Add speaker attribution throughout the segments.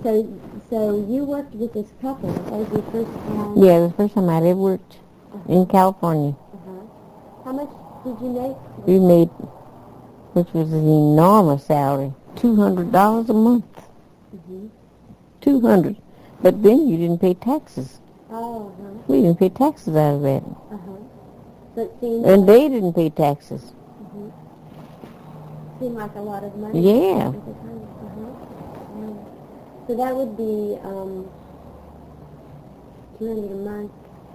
Speaker 1: So you worked with this couple. That was your first time?
Speaker 2: Yeah, it was the first time I'd ever worked in California.
Speaker 1: How much did you make?
Speaker 2: We made, which was an enormous salary, $200 a month. $200. But then you didn't pay taxes.
Speaker 1: Oh,
Speaker 2: We didn't pay taxes out of that.
Speaker 1: So it seemed
Speaker 2: And they didn't pay taxes.
Speaker 1: seemed like a lot of money.
Speaker 2: Yeah.
Speaker 1: At the time. So that would be $200 a month.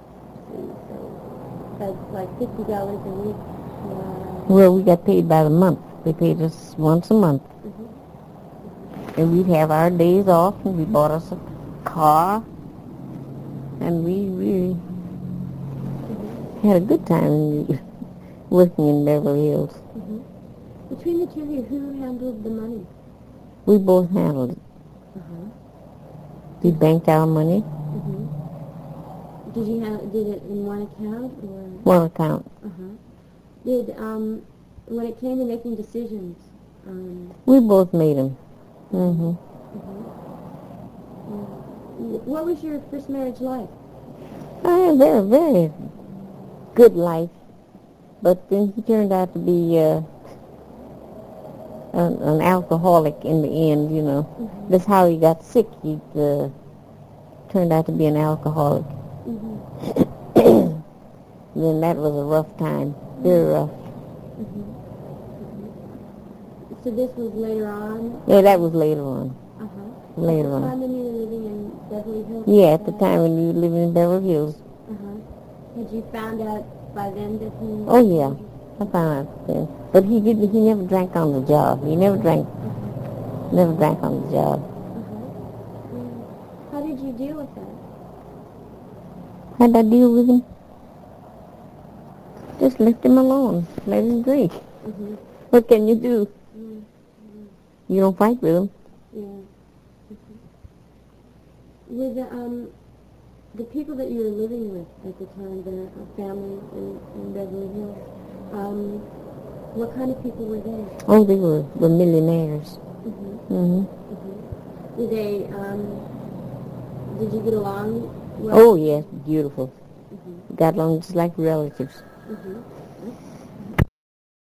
Speaker 1: So that's like $50 a week.
Speaker 2: Well, we got paid by the month. They paid us once a month. And we'd have our days off, and we bought us a car, and we really had a good time working in Beverly Hills.
Speaker 1: Between the two of you, who handled the money?
Speaker 2: We both handled it. We banked our money.
Speaker 1: Did it in one account or?
Speaker 2: One account.
Speaker 1: Did when it came to making decisions?
Speaker 2: We both made them.
Speaker 1: What was your first marriage like?
Speaker 2: A very, very good life. But then he turned out to be an alcoholic in the end, you know. That's how he got sick. He turned out to be an alcoholic. Then that was a rough time. Very rough.
Speaker 1: So this was later on?
Speaker 2: Yeah, that was later on. Later
Speaker 1: At the
Speaker 2: on.
Speaker 1: time when you were living in Beverly Hills?
Speaker 2: Yeah, at the time when we were living in Beverly Hills.
Speaker 1: Had you found out by then that he...
Speaker 2: Oh, yeah. I found out then. But he never drank on the job. He never drank on the job.
Speaker 1: How did you deal with that?
Speaker 2: How'd I deal with him? Just left him alone. Let him drink. What can you do? You don't fight with him.
Speaker 1: With the people that you were living with at the time, the family in Beverly Hills, what kind of people were they?
Speaker 2: Oh, they were millionaires.
Speaker 1: Did they, did you get along well?
Speaker 2: Oh, yes, beautiful. Got along just like relatives.